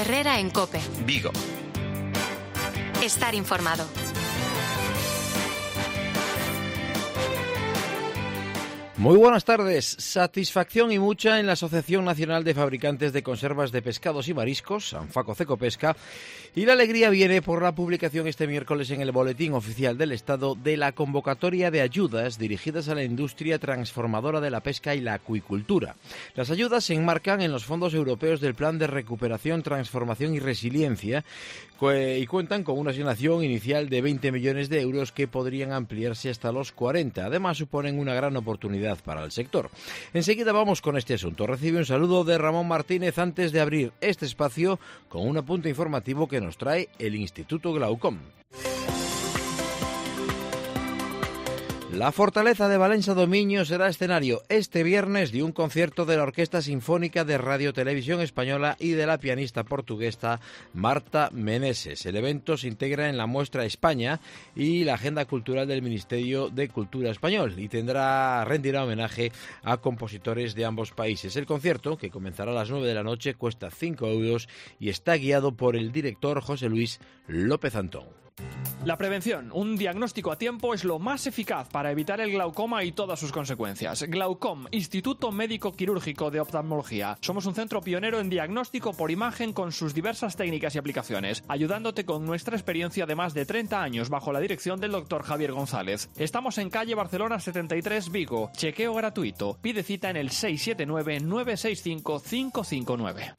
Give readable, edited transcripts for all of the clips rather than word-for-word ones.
Herrera en COPE. Vigo. Estar informado. Muy buenas tardes. Satisfacción y mucha en la Asociación Nacional de Fabricantes de Conservas de Pescados y Mariscos, Anfaco Cecopesca, y la alegría viene por la publicación este miércoles en el Boletín Oficial del Estado de la convocatoria de ayudas dirigidas a la industria transformadora de la pesca y la acuicultura. Las ayudas se enmarcan en los fondos europeos del Plan de Recuperación, Transformación y Resiliencia y cuentan con una asignación inicial de 20 millones de euros que podrían ampliarse hasta los 40. Además, suponen una gran oportunidad para el sector. Enseguida vamos con este asunto. Recibe un saludo de Ramón Martínez antes de abrir este espacio con un apunte informativo que nos trae el Instituto Glaucom. La Fortaleza de Valencia Domiño será escenario este viernes de un concierto de la Orquesta Sinfónica de Radio Televisión Española y de la pianista portuguesa Marta Meneses. El evento se integra en la muestra España y la agenda cultural del Ministerio de Cultura Español y rendirá homenaje a compositores de ambos países. El concierto, que comenzará a las 9 de la noche, cuesta 5 euros y está guiado por el director José Luis López Antón. La prevención, un diagnóstico a tiempo, es lo más eficaz para evitar el glaucoma y todas sus consecuencias. Glaucom, Instituto Médico Quirúrgico de Oftalmología. Somos un centro pionero en diagnóstico por imagen con sus diversas técnicas y aplicaciones, ayudándote con nuestra experiencia de más de 30 años bajo la dirección del Dr. Javier González. Estamos en calle Barcelona 73, Vigo. Chequeo gratuito. Pide cita en el 679-965-559.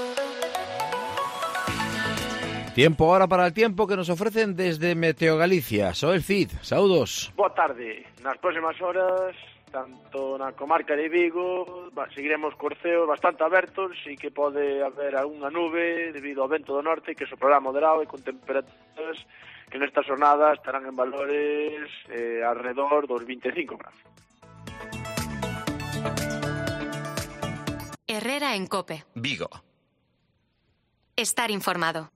Tiempo ahora para el tiempo que nos ofrecen desde Meteo Galicia. Soel Cid, saúdos. Boa tarde. Nas próximas horas, tanto na comarca de Vigo, seguiremos cos ceos bastante abertos e que pode haber algunha nube debido ao vento do norte que soprará moderado e con temperaturas que nesta jornada estarán en valores alrededor dos 25 grados. Herrera en COPE. Vigo. Estar informado.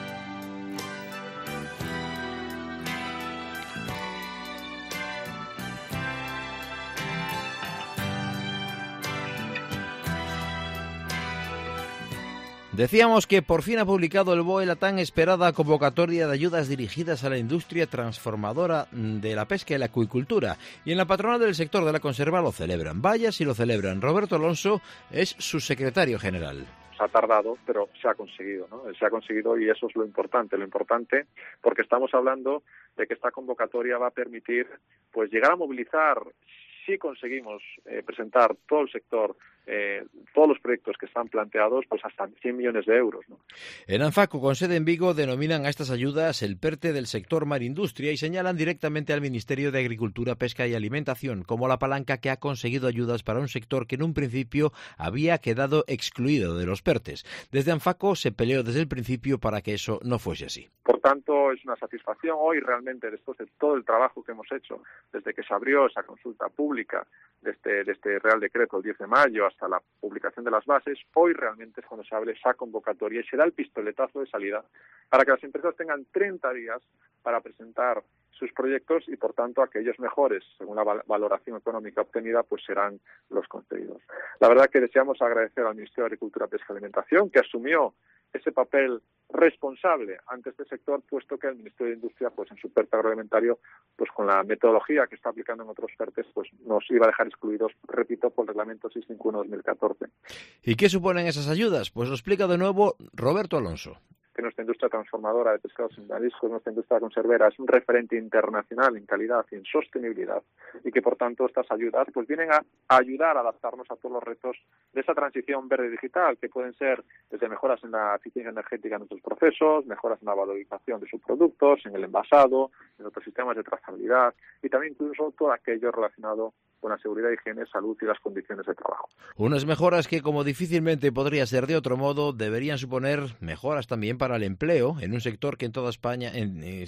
Decíamos que por fin ha publicado el BOE la tan esperada convocatoria de ayudas dirigidas a la industria transformadora de la pesca y la acuicultura. Y en la patronal del sector de la conserva lo celebran. Vaya si lo celebran. Roberto Alonso es su secretario general. Ha tardado, pero se ha conseguido, ¿no? Se ha conseguido y eso es lo importante porque estamos hablando de que esta convocatoria va a permitir pues llegar a movilizar, si conseguimos presentar todo el sector, todos los proyectos que están planteados, pues hasta 100 millones de euros, ¿no? En Anfaco, con sede en Vigo, denominan a estas ayudas el PERTE del sector marindustria y señalan directamente al Ministerio de Agricultura, Pesca y Alimentación como la palanca que ha conseguido ayudas para un sector que en un principio había quedado excluido de los PERTES. Desde Anfaco se peleó desde el principio para que eso no fuese así. Por tanto, es una satisfacción hoy realmente, después de todo el trabajo que hemos hecho, desde que se abrió esa consulta pública de este Real Decreto el 10 de mayo hasta la publicación de las bases, hoy realmente es cuando se abre esa convocatoria y se da el pistoletazo de salida para que las empresas tengan 30 días para presentar sus proyectos y, por tanto, aquellos mejores, según la valoración económica obtenida, pues serán los concedidos. La verdad que deseamos agradecer al Ministerio de Agricultura, Pesca y Alimentación, que asumió ese papel responsable ante este sector, puesto que el Ministerio de Industria, pues en su PERTE agroalimentario, pues con la metodología que está aplicando en otros PERTES, pues nos iba a dejar excluidos, repito, por el Reglamento 651/2014. ¿Y qué suponen esas ayudas? Pues lo explica de nuevo Roberto Alonso. Que nuestra industria transformadora de pescados y mariscos, nuestra industria conservera, es un referente internacional en calidad y en sostenibilidad y que, por tanto, estas ayudas pues vienen a ayudar a adaptarnos a todos los retos de esa transición verde digital, que pueden ser desde mejoras en la eficiencia energética de nuestros procesos, mejoras en la valorización de sus productos, en el envasado, en otros sistemas de trazabilidad y también incluso todo aquello relacionado con la seguridad, higiene, salud y las condiciones de trabajo. Unas mejoras que, como difícilmente podría ser de otro modo, deberían suponer mejoras también para el empleo en un sector que en toda España, que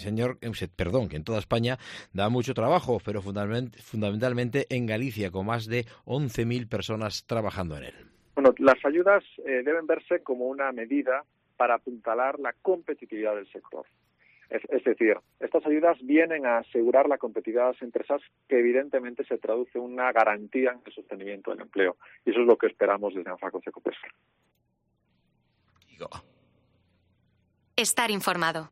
en toda España da mucho trabajo, pero fundamentalmente en Galicia, con más de 11.000 personas trabajando en él. Bueno, las ayudas deben verse como una medida para apuntalar la competitividad del sector. Es decir, estas ayudas vienen a asegurar la competitividad de las empresas, que evidentemente se traduce en una garantía en el sostenimiento del empleo. Y eso es lo que esperamos desde Anfaco Cecopesca. Estar informado.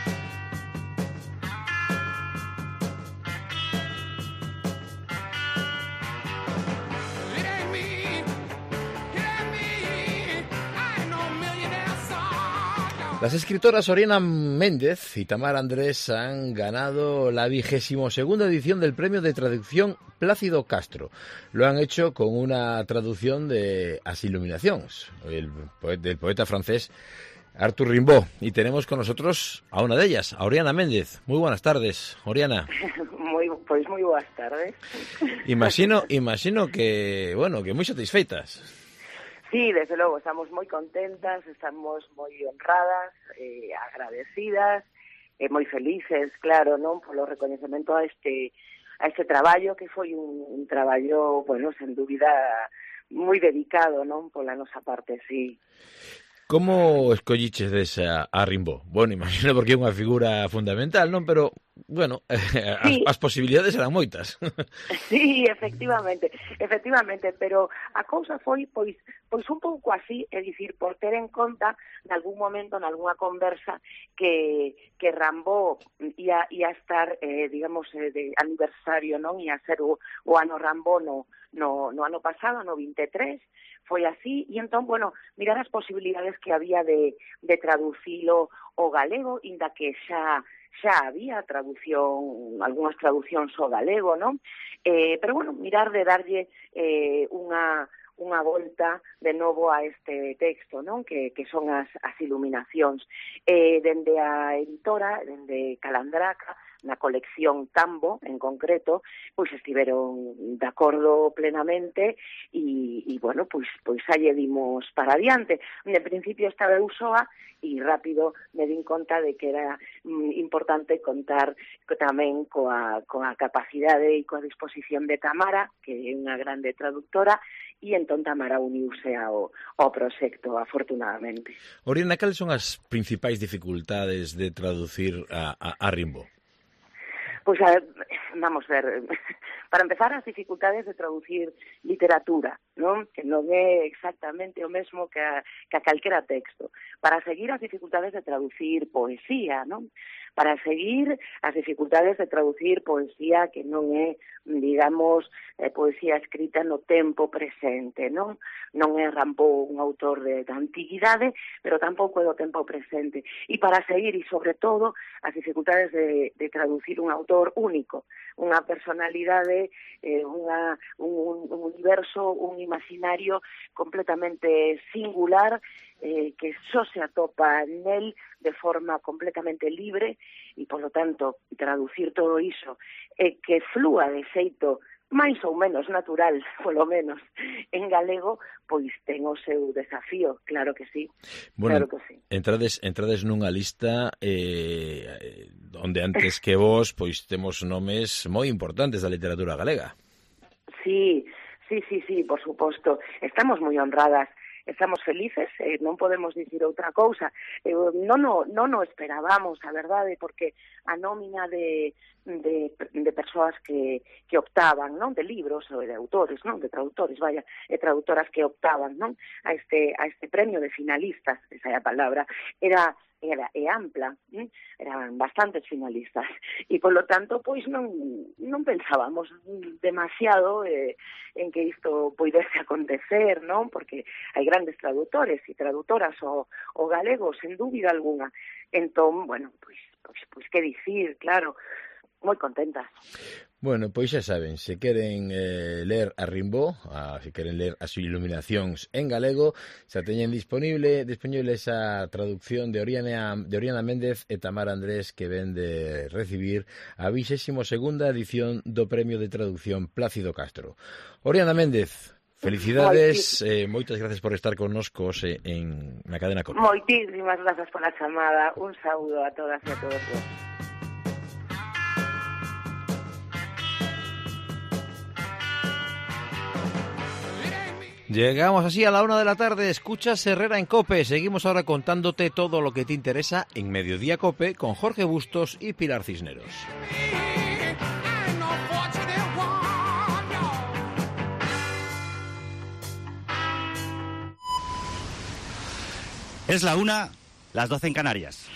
Las escritoras Oriana Méndez y Tamara Andrés han ganado la 22ª edición del premio de traducción Plácido Castro. Lo han hecho con una traducción de As Illuminations, del poeta francés Arthur Rimbaud. Y tenemos con nosotros a una de ellas, a Oriana Méndez. Muy buenas tardes, Oriana. Moi boas tardes. Imagino que, que moi satisfeitas. Sí, desde logo, estamos moi contentas, estamos moi honradas, agradecidas, moi felices, claro, non, polo recoñecemento a este traballo, que foi un traballo, sen dúbida, moi dedicado, non, pola nosa parte, sí. Como escolliches a Rimbaud? Bueno, imagino porque é unha figura fundamental, non? Pero, sí. as posibilidades eran moitas. Sí, efectivamente, pero a cousa foi, pois un pouco así, é dicir, por ter en conta, nalgún momento, nalgúna conversa, que Rimbaud ia estar, digamos, de aniversario, non? Ia ser o ano Rimbaud no ano pasado, no 23, foi así, e entón, mirar as posibilidades que había de traducilo ao galego, inda que xa había algunhas traducións ao galego, non? Pero, mirar de darlle unha volta de novo a este texto, non? Que son as Iluminacións. Dende a editora, dende Calandraca, na colección Tambo, en concreto, pois estiveron de acordo plenamente e pois aí dimos para adiante. En principio estaba eu soa e rápido me din conta de que era importante contar tamén coa capacidade e coa disposición de Tamara, que é unha grande traductora, e entón Tamara uniuse ao proxecto, afortunadamente. Oriana, cales son as principais dificultades de traducir a Rimbaud? Pois, vamos ver, para empezar, as dificultades de traducir literatura, non? Que non é exactamente o mesmo que a calquera texto. Para seguir, as dificultades de traducir poesía, non? Para seguir, as dificultades de traducir poesía que non é, digamos, poesía escrita no tempo presente, non? Non é Rimbaud un autor da antigüidade, pero tampouco é do tempo presente. E para seguir, e sobre todo, as dificultades de traducir un autor único, unha personalidade, un universo, un imaginario completamente singular, que só se atopa nel de forma completamente libre e, por lo tanto, traducir todo iso que flúa de xeito máis ou menos natural, polo menos, en galego, pois ten o seu desafío, claro que sí. Bueno, claro que sí. Entrades nunha lista onde antes que vos, pois temos nomes moi importantes da literatura galega. Sí, por suposto. Estamos moi honradas. Estamos felices, non podemos dicir outra cousa. Non o esperábamos, a verdade, porque a nómina de persoas que optaban, non, de libros ou de autores, non, de traductores, e traductoras que optaban, non, a este premio de finalistas, esa é a palabra, era ampla, eran bastantes finalistas e, polo tanto, pois non pensábamos demasiado en que isto poidese acontecer, non? Porque hai grandes traductores e traductoras o galego, sen dúbida alguna. Entón, pois que dicir, claro, moi contentas. Bueno, pois xa saben, se queren ler a Rimbaud, se queren ler as Iluminacións en galego, xa teñen disponible esa traducción de Oriana Méndez e Tamara Andrés, que ven de recibir a 22ª edición do Premio de Traducción Plácido Castro. Oriana Méndez, felicidades, moitas gracias por estar connosco na cadena COPE. Moitísimas grazas pola chamada, un saúdo a todas e a todos vos. Llegamos así a la 1 de la tarde, escuchas Herrera en COPE. Seguimos ahora contándote todo lo que te interesa en Mediodía COPE con Jorge Bustos y Pilar Cisneros. Es la 1 Las 12 en Canarias.